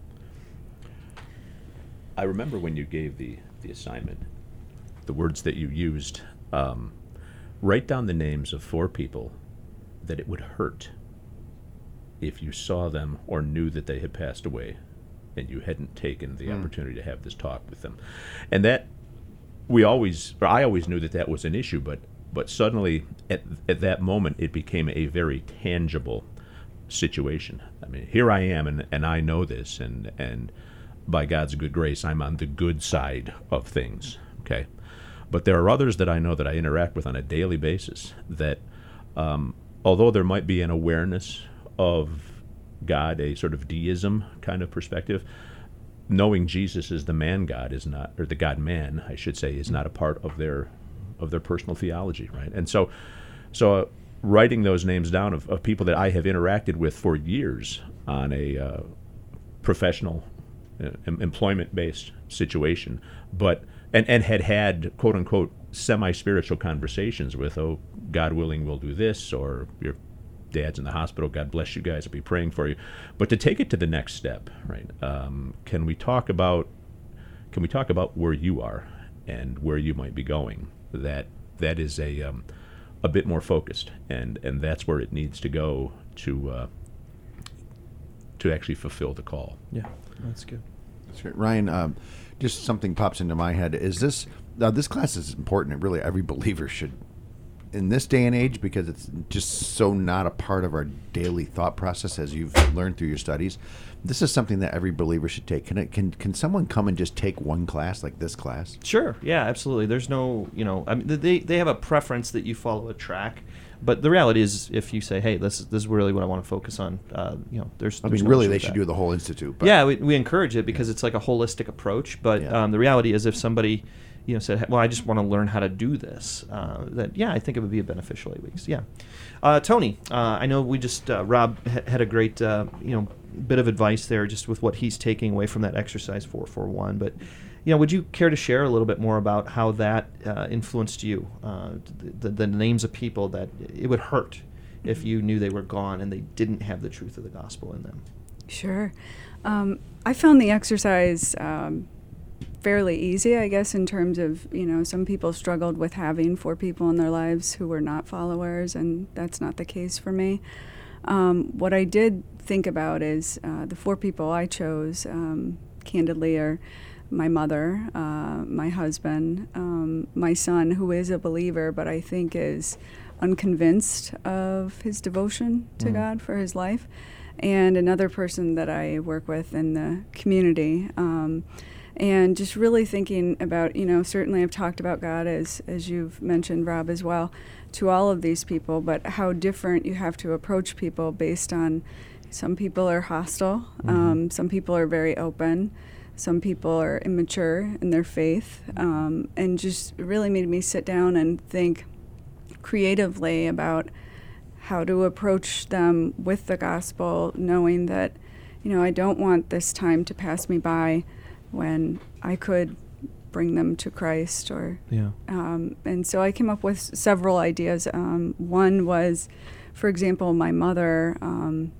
I remember when you gave the, the assignment, the words that you used, um, write down the names of four people that it would hurt if you saw them or knew that they had passed away and you hadn't taken the Mm. opportunity to have this talk with them. And that, we always, or I always knew that that was an issue, but but suddenly at at that moment it became a very tangible situation. I mean, here I am, and, and I know this, and and by God's good grace, I'm on the good side of things, okay? But there are others that I know that I interact with on a daily basis that, um, although there might be an awareness of God, a sort of deism kind of perspective, knowing Jesus is the man God is not, or the God man, I should say, is not a part of their of their personal theology, right? And so, so uh, writing those names down of, of people that I have interacted with for years on a uh, professional, uh, em- employment-based situation, but and, and had had quote unquote semi-spiritual conversations with, oh, God willing, we'll do this, or your dad's in the hospital, God bless you guys, I'll be praying for you. But to take it to the next step, right? Um, can we talk about can we talk about where you are and where you might be going? That that is a um, a bit more focused, and, and that's where it needs to go to uh, to actually fulfill the call. Yeah, that's good. That's great. Ryan, um, just something pops into my head. Is this now? This class is important. Really, every believer should, in this day and age, because it's just so not a part of our daily thought process, as you've learned through your studies. This is something that every believer should take. Can it, can can someone come and just take one class like this class? Sure. Yeah, absolutely. There's no, you know, I mean, they they have a preference that you follow a track, but the reality is, if you say, hey, this is this is really what I want to focus on, uh, you know, there's. I there's mean, no really, issue they with should that. do the whole institute. But Yeah, we, we encourage it because it's like a holistic approach. But Yeah. um, the reality is, if somebody, you know, said, well, I just want to learn how to do this, uh, that yeah, I think it would be a beneficial eight weeks. Yeah. Uh, Tony, uh, I know we just uh, Rob ha- had a great, uh, you know, bit of advice there, just with what he's taking away from that exercise four four one. But you know, would you care to share a little bit more about how that uh, influenced you? Uh, the, the names of people that it would hurt if you knew they were gone and they didn't have the truth of the gospel in them. Sure. Um, I found the exercise um, fairly easy, I guess, in terms of, you know, some people struggled with having four people in their lives who were not followers, and that's not the case for me. Um, what I did think about is uh, the four people I chose, um, candidly, are my mother, uh, my husband, um, my son, who is a believer, but I think is unconvinced of his devotion to Mm. God for his life, and another person that I work with in the community. Um, and just really thinking about, you know, certainly I've talked about God, as as you've mentioned, Rob, as well, to all of these people, but how different you have to approach people based on, some people are hostile, Mhm. um, some people are very open, some people are immature in their faith, um, and just really made me sit down and think creatively about how to approach them with the gospel, knowing that, you know, I don't want this time to pass me by when I could bring them to Christ. Or Yeah. um, and so I came up with several ideas. Um, one was, for example, my mother. Um,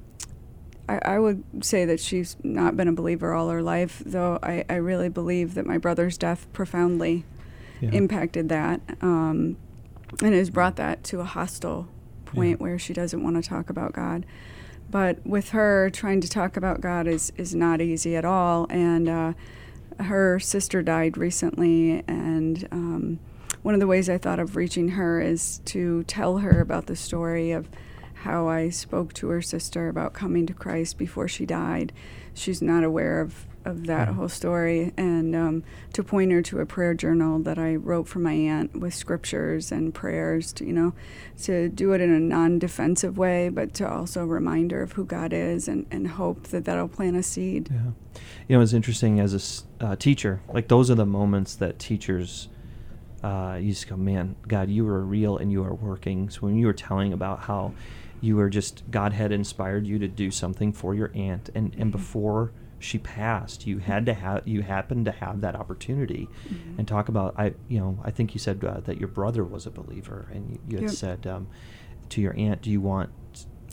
I, I would say that she's not been a believer all her life, though I, I really believe that my brother's death profoundly Yeah. impacted that, um, and has brought that to a hostile point where she doesn't want to talk about God. But with her, trying to talk about God is, is not easy at all. And uh, her sister died recently, and um, one of the ways I thought of reaching her is to tell her about the story of how I spoke to her sister about coming to Christ before she died. She's not aware of, of that Mhm. whole story, and um, to point her to a prayer journal that I wrote for my aunt with scriptures and prayers, to, you know, to do it in a non-defensive way, but to also remind her of who God is, and, and hope that that'll plant a seed. Yeah. You know, it's interesting as a s- uh, teacher, like those are the moments that teachers, uh, you just go, man, God, you are real and you are working. So when you were telling about how you were just, God had inspired you to do something for your aunt, and, and before she passed, you had to have, you happened to have that opportunity, Mhm. and talk about, I, you know, I think you said uh, that your brother was a believer, and you, you had Yep. said um, to your aunt, do you want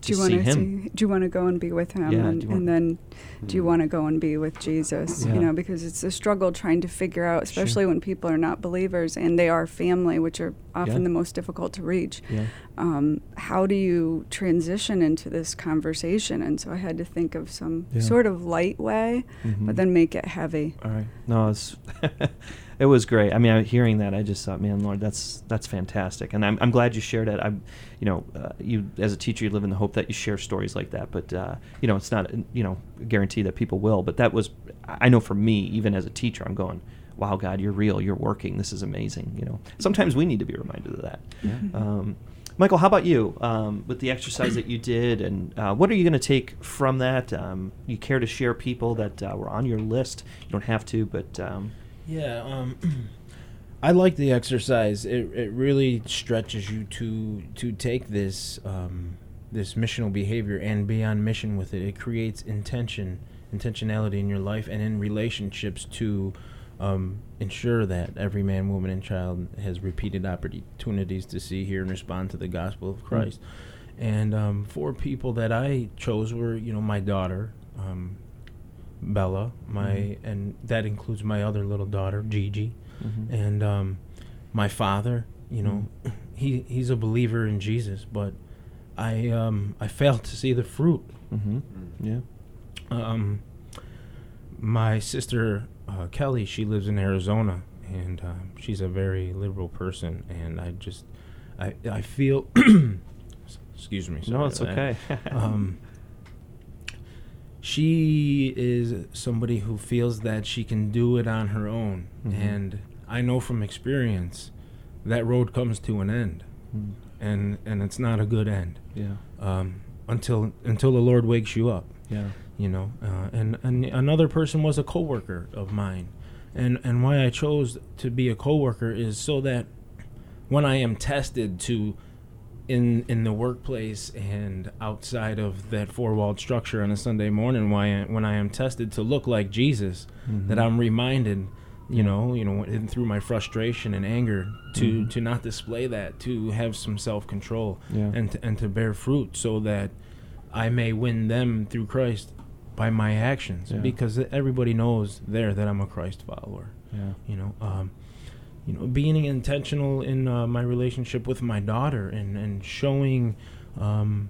to do you see wanna him. See, do you want to go and be with him? Yeah, and, do you want- and then do you want to go and be with Jesus? Yeah. You know, because it's a struggle trying to figure out, especially Sure. when people are not believers and they are family, which are often Yeah. the most difficult to reach. Yeah. Um, how do you transition into this conversation? And so I had to think of some Yeah. sort of light way, Mhm. but then make it heavy. All right. No, it's it was great. I mean, I, hearing that, I just thought, man, Lord, that's that's fantastic, and I'm I'm glad you shared it. I'm, you know, uh, you as a teacher, you live in the hope that you share stories like that, but uh, you know, it's not, you know, a guarantee that people will. But that was, I know for me, even as a teacher, I'm going, wow, God, you're real, you're working. This is amazing. You know, sometimes we need to be reminded of that. Yeah. Um, Michael, how about you um, with the exercise that you did, and uh, what are you going to take from that? Um, you care to share people that uh, were on your list? You don't have to, but um, Yeah, um, I like the exercise. It it really stretches you to to take this um, this missional behavior and be on mission with it. It creates intention, intentionality in your life and in relationships to um, ensure that every man, woman, and child has repeated opportunities to see, hear, and respond to the gospel of Christ. And um, four people that I chose were, you know, my daughter, um, Bella, my Mhm. and that includes my other little daughter, Gigi, Mhm. and um, my father. You know, he he's a believer in Jesus, but I um, I failed to see the fruit. Mm-hmm. Yeah. Um, my sister uh, Kelly, she lives in Arizona, and um, she's a very liberal person, and I just I I feel excuse me. No, sorry it's for that. okay. um, she is somebody who feels that she can do it on her own, Mhm. and I know from experience that road comes to an end, Mm. and and it's not a good end Yeah. um, until until the Lord wakes you up. Yeah. You know, uh, and, and another person was a coworker of mine, and and why I chose to be a coworker is so that when I am tested to in in the workplace and outside of that four-walled structure on a Sunday morning, why I, when I am tested to look like Jesus, Mhm. that I'm reminded, you know, you know, and through my frustration and anger, to Mhm. to not display that, to have some self-control, Yeah. and to, and to bear fruit, so that I may win them through Christ by my actions, Yeah. because everybody knows there that I'm a Christ follower. Yeah. You know, um, you know, being intentional in uh, my relationship with my daughter, and and showing um,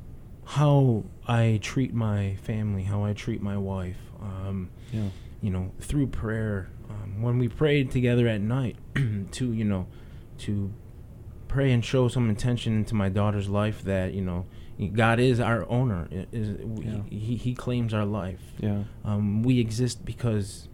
how I treat my family, how I treat my wife. Um, Yeah. you know, through prayer. Um, when we prayed together at night, to you know, to pray and show some intention into my daughter's life, that you know, God is our owner. It is Yeah. he he claims our life. Yeah. Um, we exist because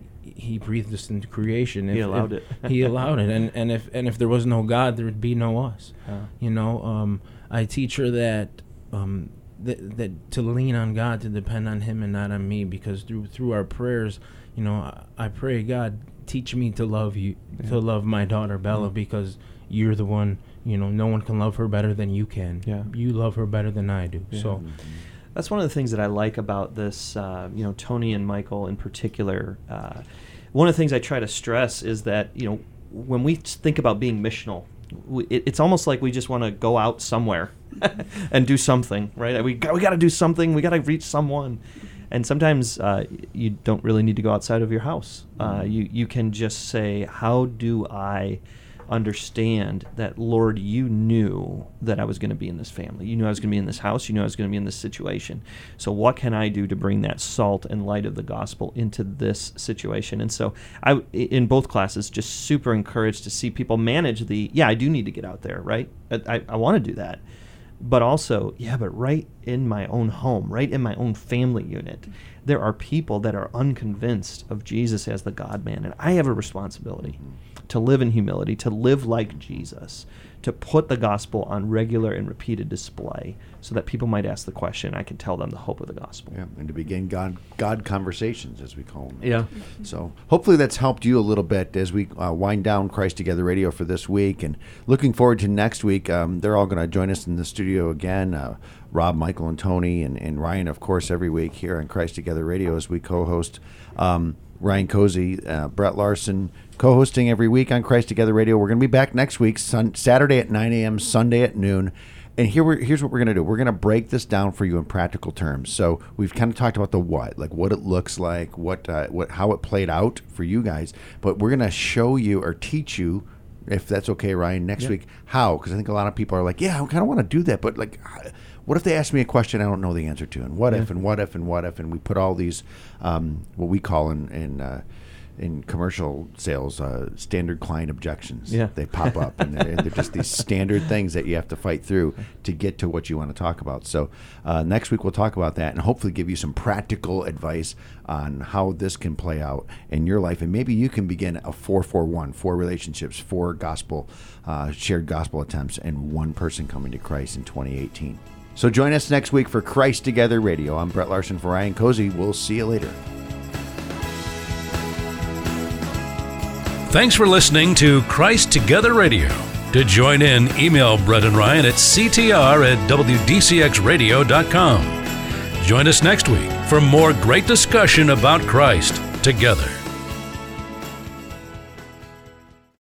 He breathed us into creation. He If- allowed if- it. He allowed it, and and if and if there was no God, there would be no us. Yeah. You know, um, I teach her that um, that that to lean on God, to depend on Him and not on me, because through through our prayers, you know, I, I pray, God, teach me to love you, Yeah. to love my daughter Bella, Mhm. because you're the one. You know, no one can love her better than you can. Yeah. You love her better than I do. Yeah. So. That's one of the things that I like about this, uh, you know, Tony and Michael in particular. Uh, one of the things I try to stress is that, you know, when we think about being missional, we, it, it's almost like we just want to go out somewhere and do something, right? We got, we got to do something. We got to reach someone. And sometimes uh, you don't really need to go outside of your house. Uh, you, you can just say, how do I understand that, Lord, you knew that I was going to be in this family. You knew I was going to be in this house. You knew I was going to be in this situation. So what can I do to bring that salt and light of the gospel into this situation? And so I, in both classes, just super encouraged to see people manage the, yeah, I do need to get out there, right? I, I, I want to do that. But also, yeah, but right in my own home, right in my own family unit, there are people that are unconvinced of Jesus as the God-man. And I have a responsibility to live in humility, to live like Jesus, to put the gospel on regular and repeated display so that people might ask the question. I can tell them the hope of the gospel. Yeah, and to begin God God conversations, as we call them. Yeah. So hopefully that's helped you a little bit as we uh, wind down Christ Together Radio for this week. And looking forward to next week. Um, they're all going to join us in the studio again. Uh, Rob, Michael, and Tony, and, and Ryan, of course, every week here on Christ Together Radio as we co-host. Um, Ryan Cozy, uh, Brett Larson, co-hosting every week on Christ Together Radio. We're going to be back next week, sun- Saturday at nine a.m., Sunday at noon. And here we're, here's what we're going to do. We're going to break this down for you in practical terms. So we've kind of talked about the what, like what it looks like, what, uh, what, how it played out for you guys. But we're going to show you or teach you, if that's okay, Ryan, next Yeah. week, how. Because I think a lot of people are like, yeah, I kind of want to do that. But like, what if they ask me a question I don't know the answer to? And what Yeah. if, and what if, and what if? And we put all these, um, what we call in, in uh, in commercial sales, uh, standard client objections. Yeah. They pop up, and they're, they're just these standard things that you have to fight through to get to what you want to talk about. So uh, next week we'll talk about that and hopefully give you some practical advice on how this can play out in your life. And maybe you can begin a four four one, four relationships, four gospel, uh, shared gospel attempts, and one person coming to Christ in twenty eighteen. So join us next week for Christ Together Radio. I'm Brett Larson for Ryan Cozy. We'll see you later. Thanks for listening to Christ Together Radio. To join in, email Brett and Ryan at c t r at w d c x radio dot com. Join us next week for more great discussion about Christ together.